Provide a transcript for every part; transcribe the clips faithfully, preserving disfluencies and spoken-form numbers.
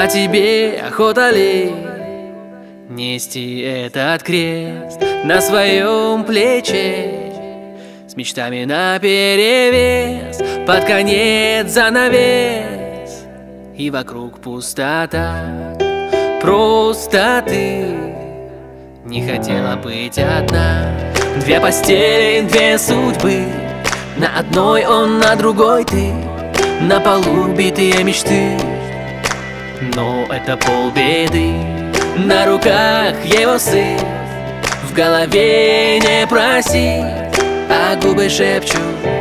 А тебе охота ли нести этот крест на своем плече, с мечтами наперевес, под конец занавес, и вокруг пустота. Просто ты не хотела быть одна. Две постели, две судьбы, на одной он, на другой ты, на полу битые мечты. Но это полбеды, на руках его сын, в голове не проси, а губы шепчут: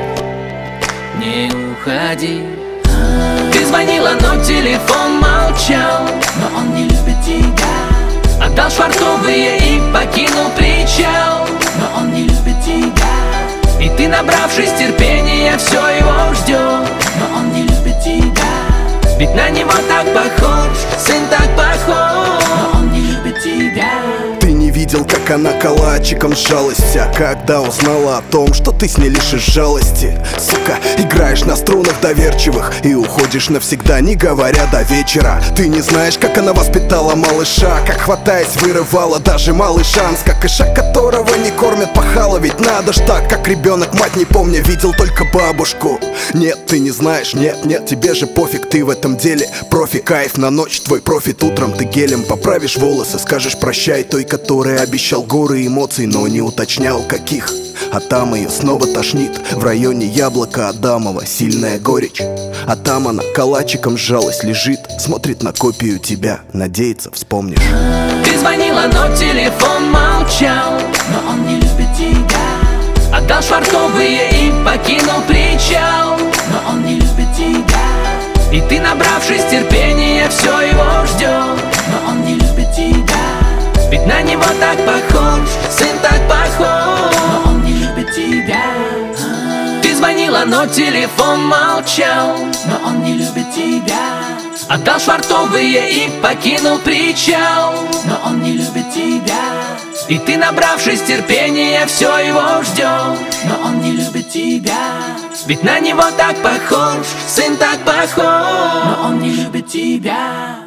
не уходи. Ты звонила, но телефон молчал, но он не любит тебя. Отдал швартовые и покинул причал, но он не любит тебя. И ты, набравшись терпения, все его ждешь, но он не любит тебя. Ведь на него так похож, сын так похож, но он не любит тебя. Ты не видел, как она калачиком сжалась вся, когда узнала о том, что ты с ней лишь из жалости. Сука, играешь на струнах доверчивых и уходишь навсегда, не говоря до вечера. Ты не знаешь, как она воспитала малыша, как, хватаясь, вырывала даже малый шанс, как иша, которого не кормят, пахала. Ведь надо ж так, как ребенок, мать не помня, видел только бабушку. Нет, ты не знаешь, нет, нет, тебе же пофиг, ты в этом деле профи. Кайф на ночь, твой профит, утром ты гелем поправишь волосы, скажешь прощай той, который обещал горы эмоций, но не уточнял каких. А там ее снова тошнит, в районе яблока Адамова сильная горечь. А там она калачиком сжалась, лежит, смотрит на копию тебя, надеется, вспомнишь. Ты звонила, но телефон молчал, но он не любит тебя. Отдал швартовые и покинул причал, но он не любит тебя. И ты, набравшись терпения, все его ждешь, но он не любит тебя. Ведь на него так похож, сын так похож, но он не любит тебя. Ты звонила, но телефон молчал, но он не любит тебя. Отдал швартовые и покинул причал, но он не любит тебя. И ты, набравшись терпения, все его ждешь, но он не любит тебя. Ведь на него так похож, сын так похож, но он не любит тебя.